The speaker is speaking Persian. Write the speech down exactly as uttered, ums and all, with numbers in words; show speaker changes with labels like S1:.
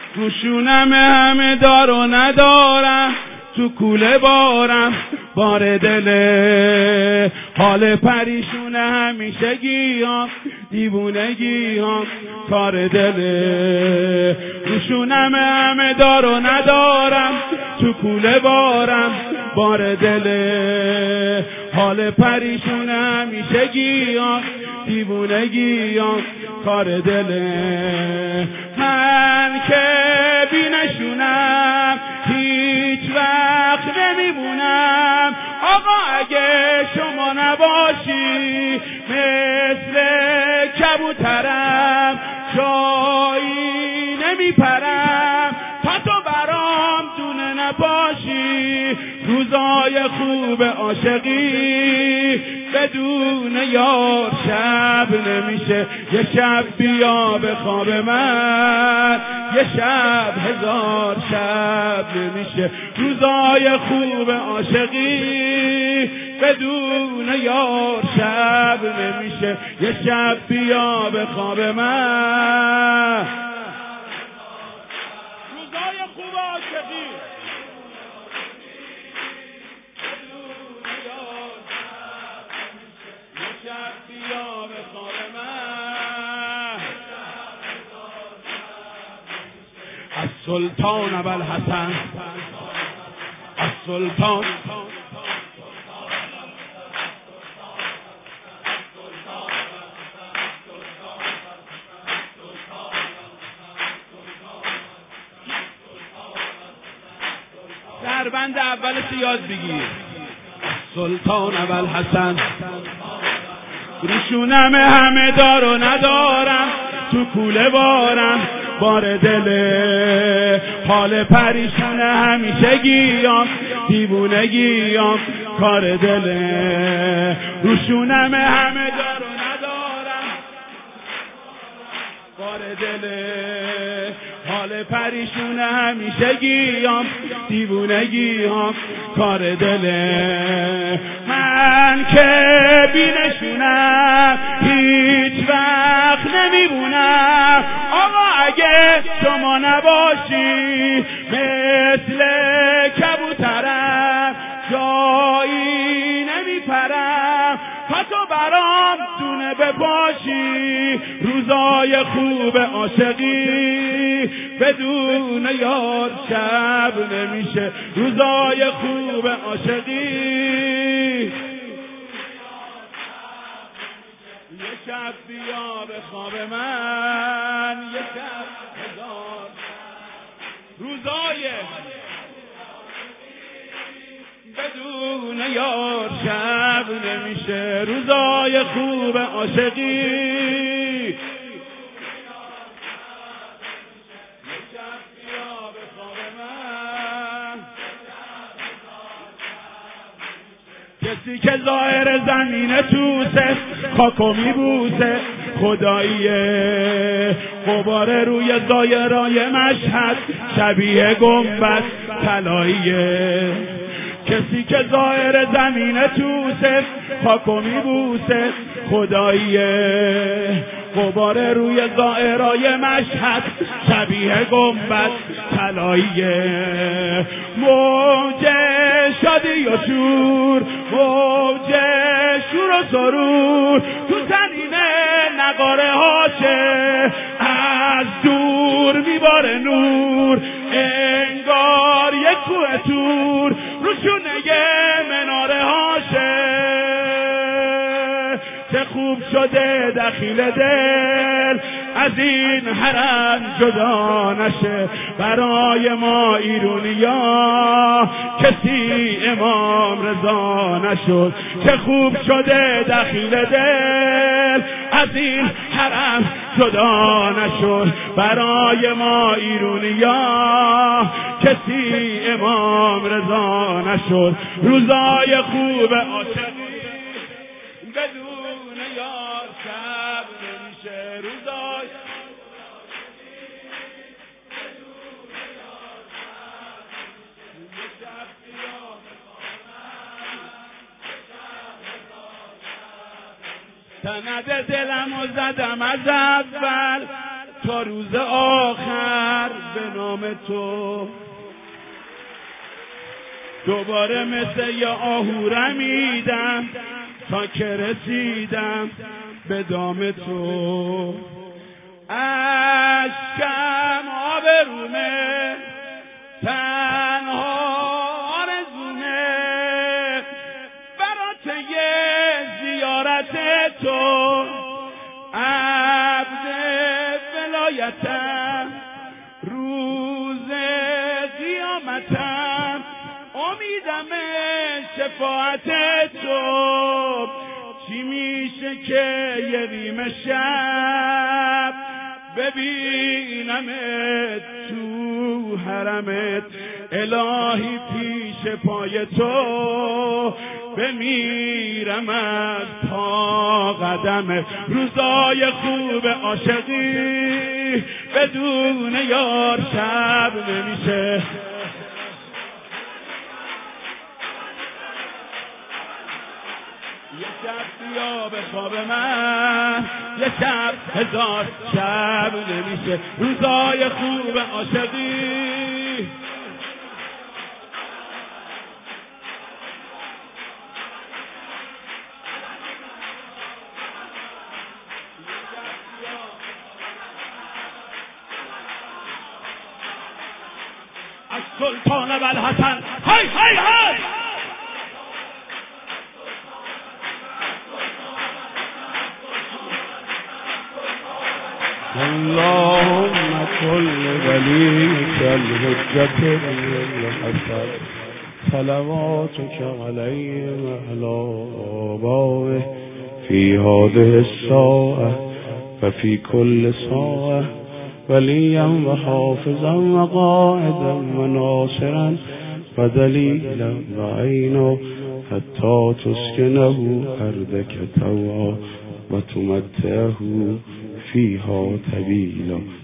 S1: روشونم همه دار و ندارم، تو کوله بارم بار دله، حال پریشونه همیشه گیام، دیوونگی هم کار دله. روشونم همه دار و ندارم، تو کوله بارم بار دله، حال پریشونه همیشه گیام، دیوونگی هم کار دله. من که بینشونم هیچ وقت نمیمونم، آقا اگه شما نباشی مثل کبوترم جایی نمیپرم، تا تو برام دونه نباشی. روزای خوب عاشقی بدون یار شب نمیشه، یه شب بیا به خواب من، یه شب هزار شب نمیشه. روزای خوب عاشقی بدون یار شب نمیشه، یه شب بیا به خواب من. روزای خوب عاشقی بیا به خواب من. از سلطان ابوالحسن، از سلطان دربند اولش یاد بگیر. سلطان ابوالحسن روشونم همه دار و ندارم، تو کوله بارم بار دله، حال پریشونه همیشه گیام، دیوونگیام کار دله. روشونم همه دار و ندارم بار دله، حال پریشونه همیشه گیام، دیوونگیام کار دله. من که بینشونم هیچ وقت نمیمونم، آقا اگه شما نباشی مثل کبوترم جایی نمیپرم، تا تو برام دونه بپاشی. روزای خوب عاشقی بدون یار شب نمیشه، روزای خوب عاشقی. یه شب بیا به خواب من، یه شب هزار. روزای بدون یار شب نمیشه، روزای خوب عاشقی. کسی که ظاهر زمین توسه خاکو میبوسه، خداییه غبار روی ظاهرای مشهد شبیه گنبد طلاییه. کسی که ظاهر زمین توسه خاکو میبوسه، خداییه غبار روی ظاهرای مشهد شبیه گنبد طلاییه. موج شادی و شور، موج شور و سرور، تو زمین نقاره هاشه از دور میباره نور، انگار یک کوه تور روشونه مناره هاشه. چه خوب شده دخیل دل از این حرم جدا نشه، برای ما ایرونیا کسی امام رضا نشد. چه خوب شده دخیل دل از این حرم جدا نشد، برای ما ایرونیا کسی امام رضا نشد. روزای خوب عاشقی بدون یار شب نمیشه، روزای سند دلم و زدم از اول تا روز آخر به نام تو. دوباره مثل یه آهو رمیدم تا که رسیدم به دام تو. اشکم آبرومه تنها آرزومه برات یه زیارت تو. عبد ولایتم روز قیامتم امیدم شفاعت تو. چی میشه که یه ریم شب ببینمت تو حرمت الهی پیش پای تو. بمیرم از تا قدم روزای خوب عاشقی بدون یار شب نمیشه. یه شب بیا به خواب من یه شب هزار شب نمیشه. روزای خوب عاشقی از سلطان و الحسن های های های
S2: اللهم كل وليك الحجة الحسن صلواتك عليه وعلى آبائه في هذه الساعة وفي كل ساعة وليا وحافظا وقائدا وناصرا ودليلا وعينا حتى تسكنه أرضك طوعا وتمتعه فيها طويلا